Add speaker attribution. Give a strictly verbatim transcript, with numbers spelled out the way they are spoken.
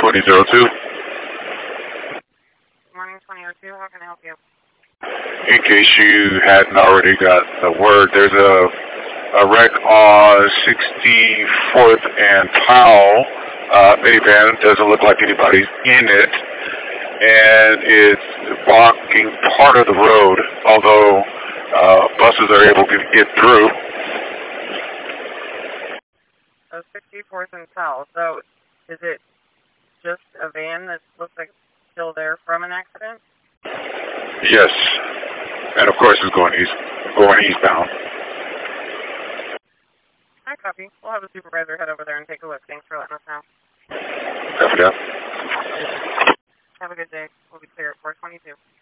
Speaker 1: twenty oh two.
Speaker 2: Morning, twenty oh two. How can I help you?
Speaker 1: In case you hadn't already got the word, there's a a wreck on sixty-fourth and Powell. Uh, minivan. Doesn't look like anybody's in it, and it's blocking part of the road, although uh, buses are able to get through.
Speaker 2: So sixty-fourth and South. So is it just a van that looks like it's still there from an accident?
Speaker 1: Yes, and of course it's going east, going eastbound.
Speaker 2: Hi, copy. We'll have a supervisor head over there and take a look. Thanks for letting us know.
Speaker 1: Copy that.
Speaker 2: Have a good day. We'll be clear at four twenty-two.